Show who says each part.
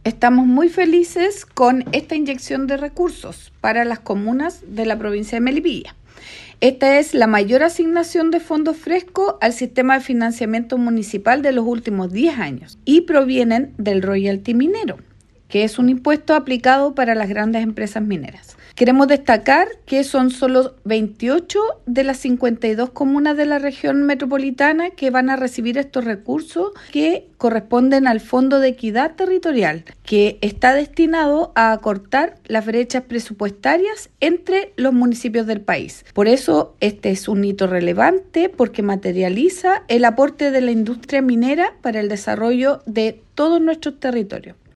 Speaker 1: Estamos muy felices con esta inyección de recursos para las comunas de la provincia de Melipilla. Esta es la mayor asignación de fondos frescos al sistema de financiamiento municipal de los últimos 10 años y provienen del royalty minero, que es un impuesto aplicado para las grandes empresas mineras. Queremos destacar que son solo 28 de las 52 comunas de la región metropolitana que van a recibir estos recursos que corresponden al Fondo de Equidad Territorial, que está destinado a acortar las brechas presupuestarias entre los municipios del país. Por eso este es un hito relevante porque materializa el aporte de la industria minera para el desarrollo de todos nuestros territorios.